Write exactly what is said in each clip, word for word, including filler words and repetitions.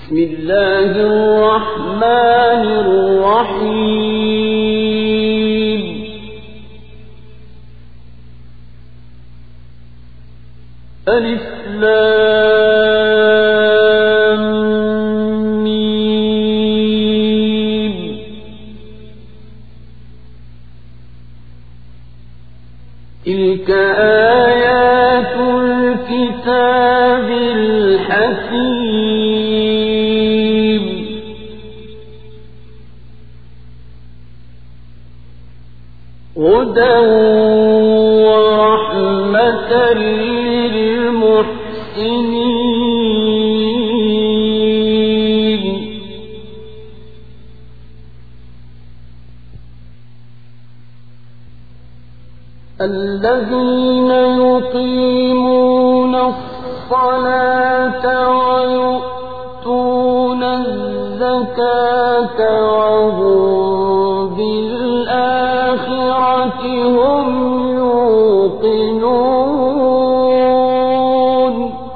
بسم الله الرحمن الرحيم ألف لام ميم تلك آيات الكتاب الحكيم هدى ورحمة للمحسنين الذين يقيمون الصلاة ويؤتون الزكاة وهم بالآخرة هم يوقنون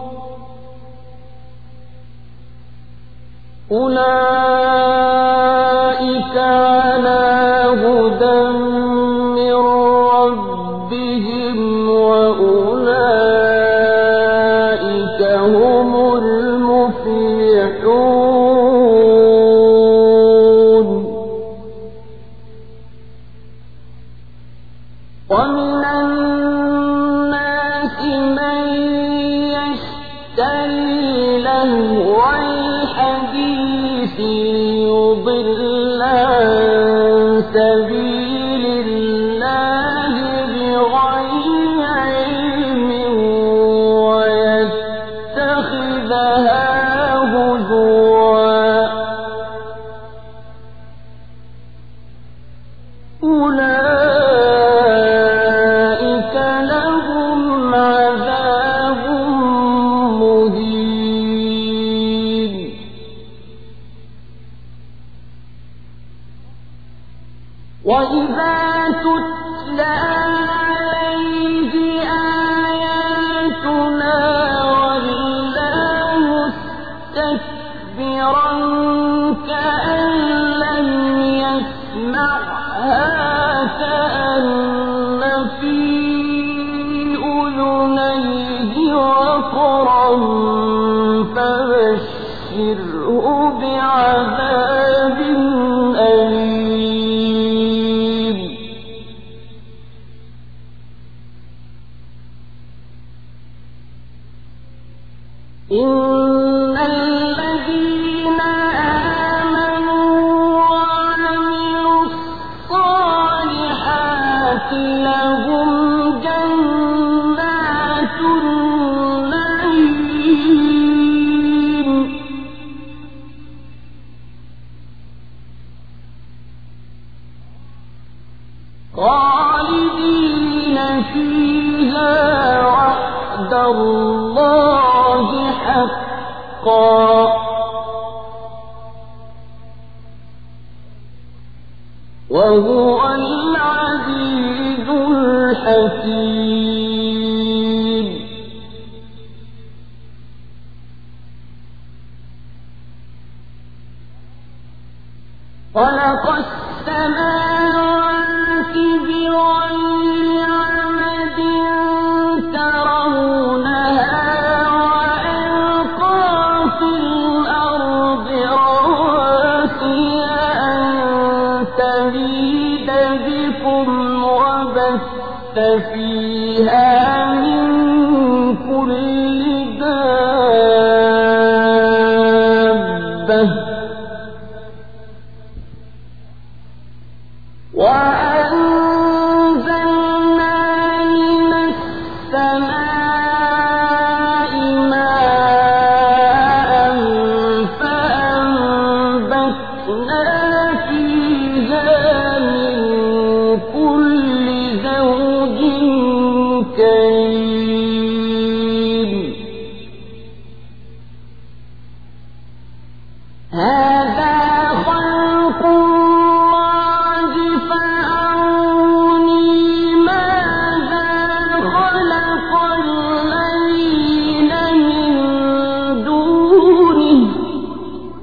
أولئك على هدى من ربهم وأولئك هم المفلحون ومن الناس من يشتري لهو الحديث ليضل عن سبيل الله بغير علم ويتخذها هزوا أولئك لهم عذاب مهين وإذا تتلى عليه آياتنا ولى مستكبرا كأن لم يسمعها كأن في أذنيه وقرا فبشره بعذاب أليم إن الذين آمنوا وعملوا الصالحات لهم جنات النعيم خالدين فيها وعد الله حقا وهو العزيز الحكيم خلق السماوات بغير عمد ترونها وألقى في الأرض رواسي أن تميد بكم وبث فيها من كل دابة وأنزلنا من السماء ماء فأنبتنا فيها من كل زوج كريم هذا خلق الله فأروني ماذا خلق الذين من دونه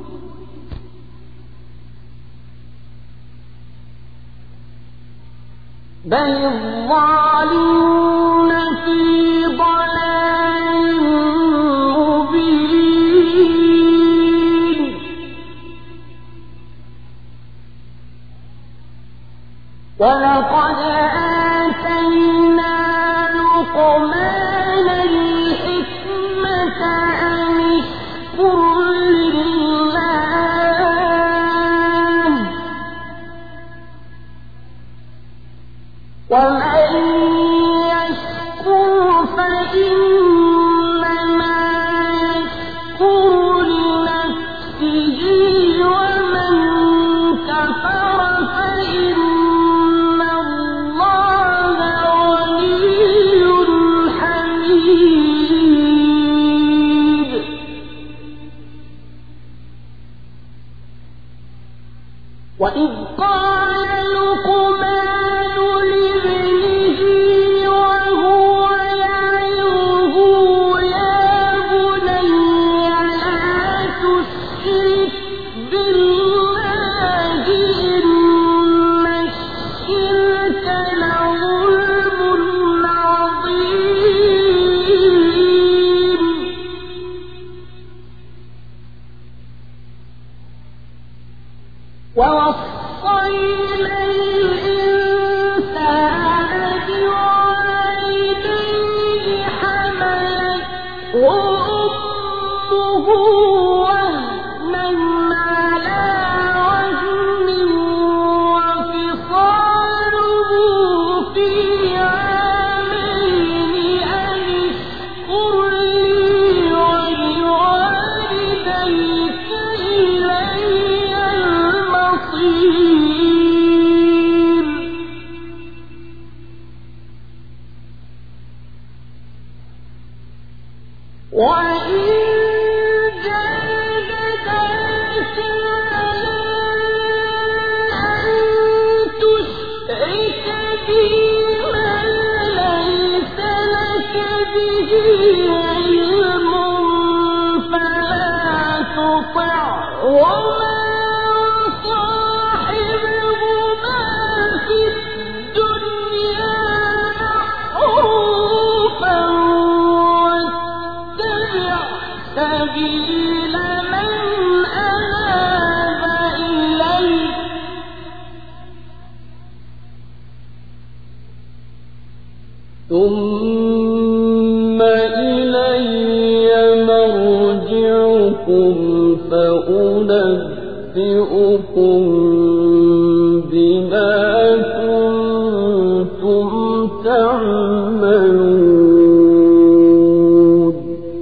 بل الظالمون في ضلال مبين ولقد آتينا لقمان الحكمة أن اشكر لله ومن يشكر فإنما يشكر لنفسه ومن كفر فإن الله غني حميد وإذ قال لقمان لابنه وهو يعظه يا بني لا تشرك بالله إن الشرك لظلم عظيم ووصينا الإنسان بوالديه حملته أمه وهنا على وهن وفصاله في عامين أن اشكر لي ولوالديك إلي المصير وإن جاهداك على أن تشرك بي ما ليس لك به علم فلا تطعهما وصاحبهما في الدنيا معروفا واتبع سبيل من أناب إلي ثم إلي مرجعكم فأنبئكم بما كنتم تعملون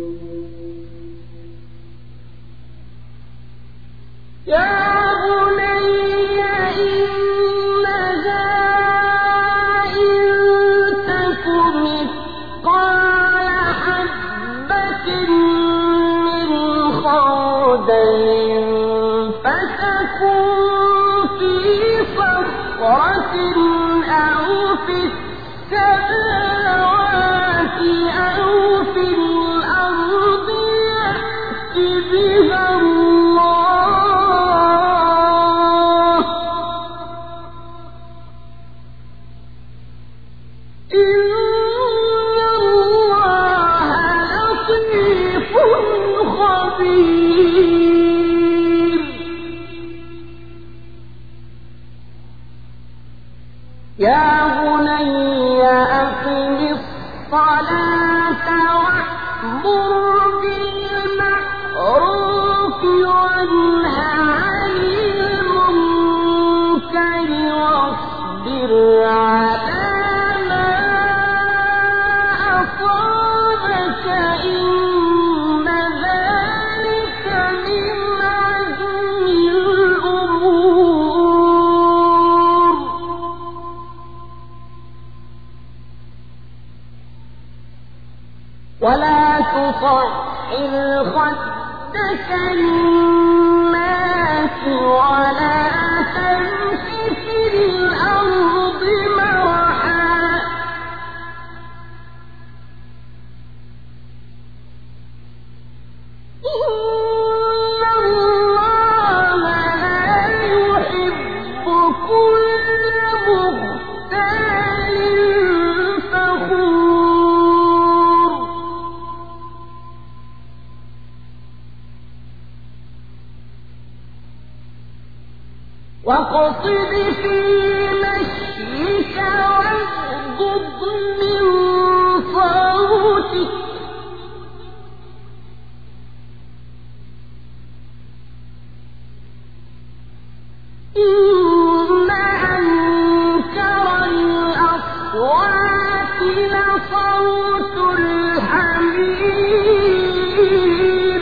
يا بني إنها إن تك مثقال حبة من خردل فتكن في صخرة أو في السماوات أو في الأرض يأت بها الله إن الله لطيف خبير يا بني أقم الصلاة وأمر بالمعروف وانه عن المنكر واصبر على ما أصابك إن ذلك من عزم الأمور ولا تصعر خدك للناس ولا تمش في الأرض مرحا إن الله لا يحب كل مختال واقصد في مشيك واغضض من صوتك إن أنكر الأصوات لصوت الحمير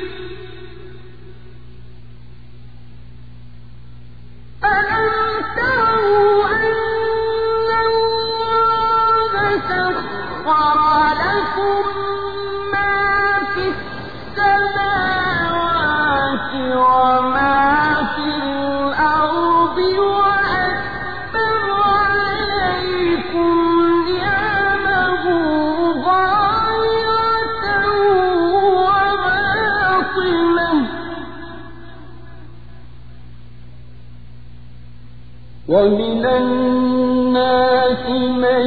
ألم تروا أن الله سخر لكم ما في السماوات وما في الأرض وأسبغ عليكم نعمه ظاهرة وباطنة ومن الناس من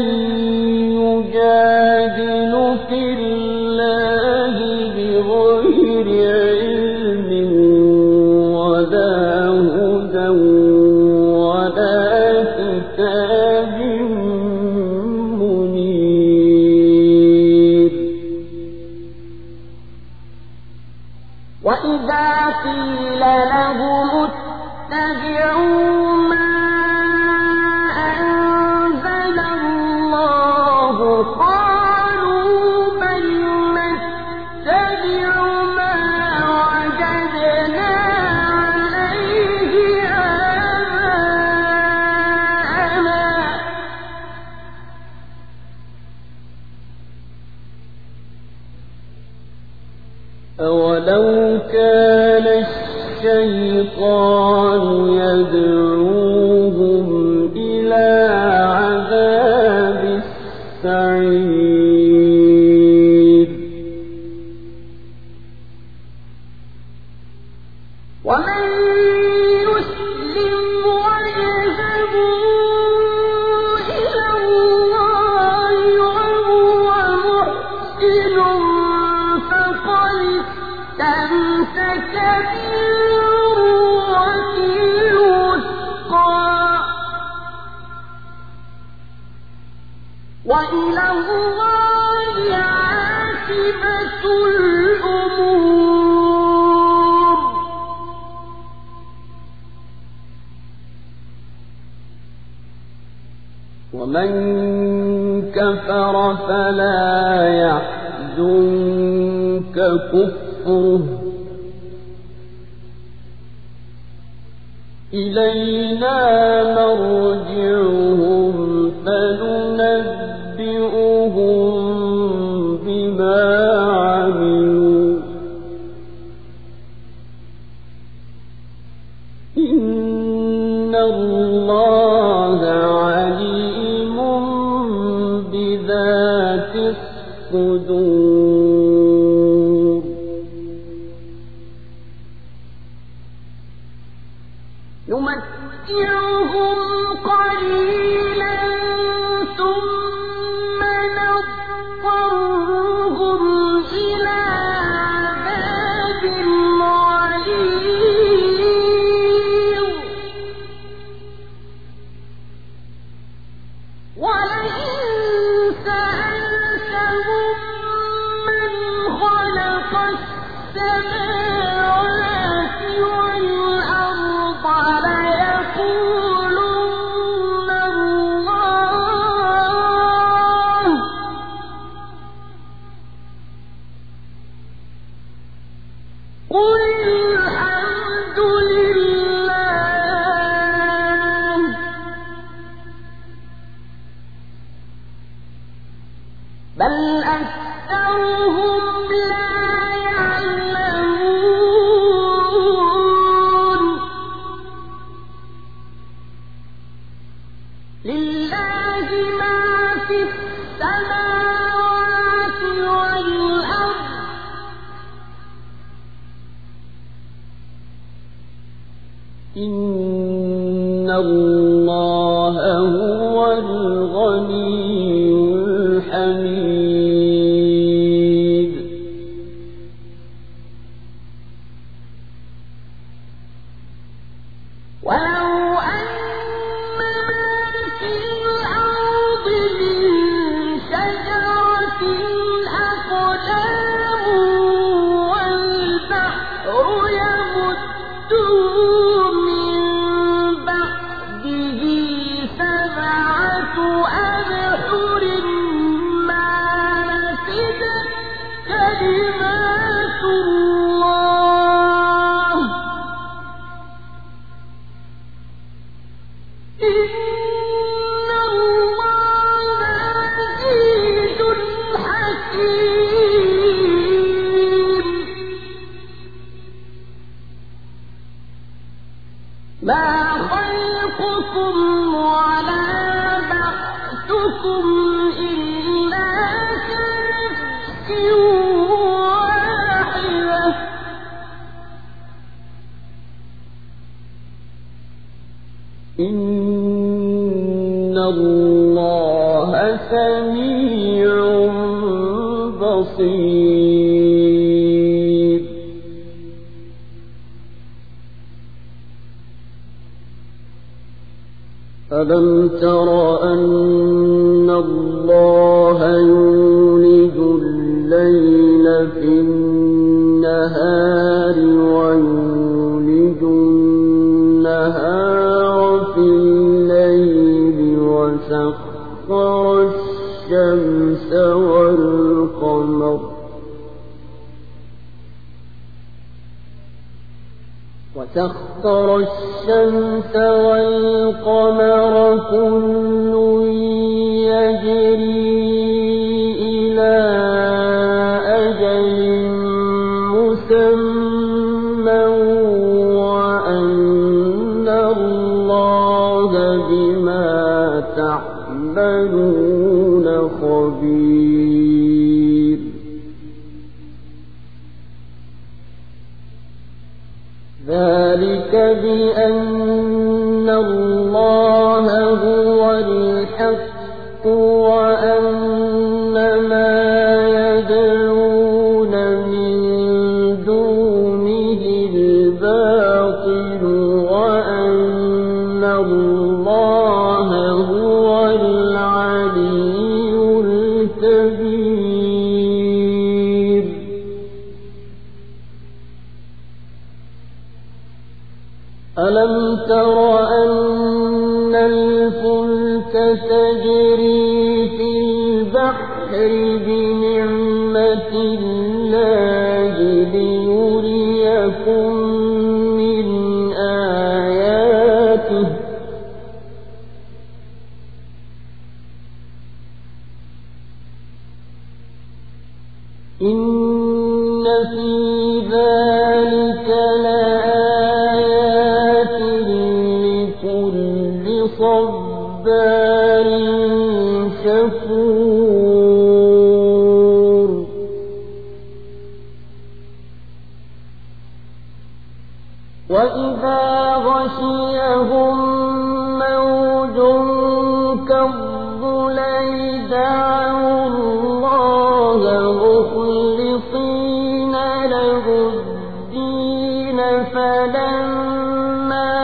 يجادل في الله بغير علم ولا هدى ولا كتاب منير وإذا قيل لهم اتبعوا ما أنزل الله قالوا بل نتبع ما وجدنا عليه آباءنا أولو كان الشيطان يدعوهم إلى عذاب السعير ومن يسلم وجهه إلى الله وهو محسن فقد استمسك بالعروة الوثقى وإلى الله عاقبة الأمور ومن كفر فلا يحزنك كفره إلينا مرجعهم فننبئهم بما عملوا إن الله عليم بذات الصدور نمتعهم قليلا ثم نضطرهم إلى عذاب غليظ ولئن سألتهم من خلق السماوات والأرض ليقولن الله قل الحمد لله بل أكثرهم لا يعلمون لله ما في السماوات والأرض إن الله هو الغني الحميد ولو إن الله سميع بصير. ألم تر أن الله يولج الليل في النهار ويولج النهار في الليل وسخر الشمس والقمر وسخر الشمس والقمر كل يجري إلى أجل مسمى وأن الله بما تعملون خبير. ذلك بأن الله هو الحق وأن ما يدعون من دونه الباطل وأن الله هو العلي الكبير. ألم تر أن الفلك تجري في البحر بنعمة الله ليريكم من آياته إن في ذلك لآيات لكل صبار شكور. وإذا غشيهم موج كالظلل دعوا الله مخلصين له الدين فلما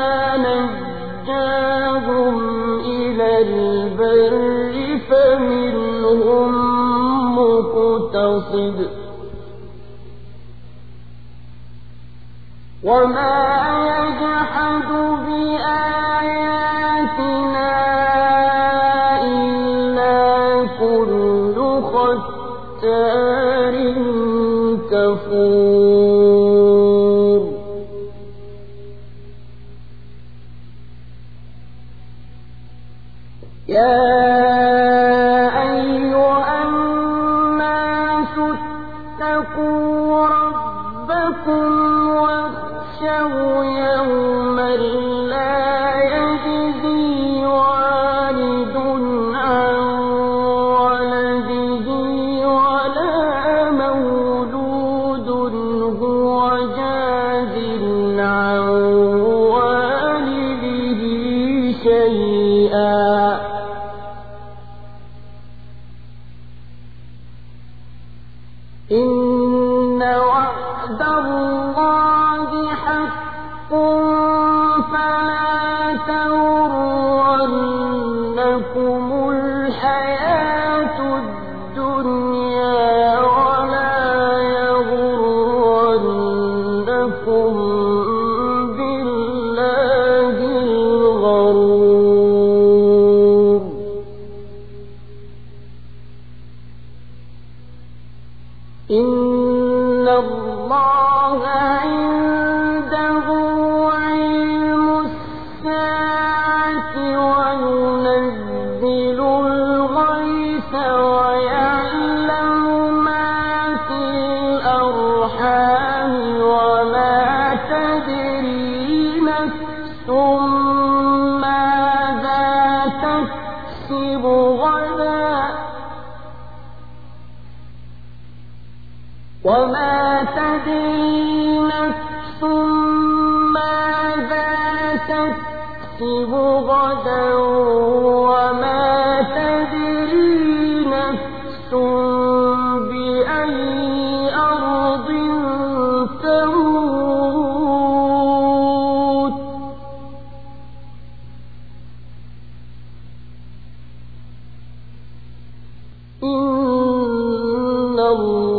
نجاهم إلى البر فمنهم مقتصد وما يجحد بآياتنا إلا كل ختار كفور. يا أيها الناس اتقوا ربكم واخشوا يوما لا يجزي والد عن ولده ولا مولود هو جاز عن والده شيئا تدري نفس ماذا تكسب غدا وما تدري نفس ماذا تكسب غدا وما تدري نفس بأي أرض تموت إن الله